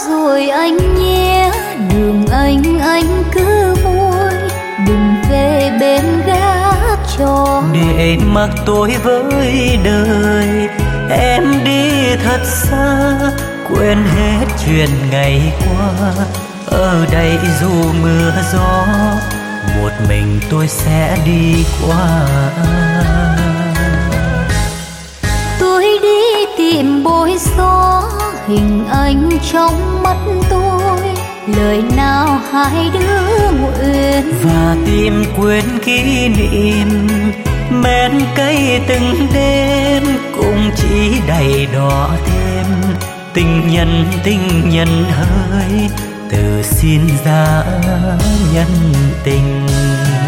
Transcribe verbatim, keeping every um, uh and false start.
rồi anh nhé, đường anh anh cứ vui, đừng về bên gác tròn. Để mặc tôi với đời, em đi thật xa, quên hết chuyện ngày qua. Ở đây dù mưa gió, một mình tôi sẽ đi qua. Tôi đi tìm bối gió, hình anh trong mắt tôi, lời nào hai đứa nguyện. Và tìm quên kỷ niệm, men cây từng đêm, cũng chỉ đầy đỏ thêm tình nhân tình nhân hơi từ xin ra nhân tình.